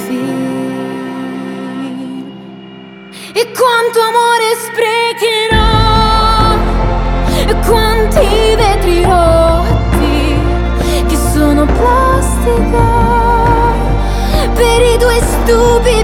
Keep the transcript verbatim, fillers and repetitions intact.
film. E quanto amore sprecherò, e quanti vetri rotti che sono plastica per i due stupidi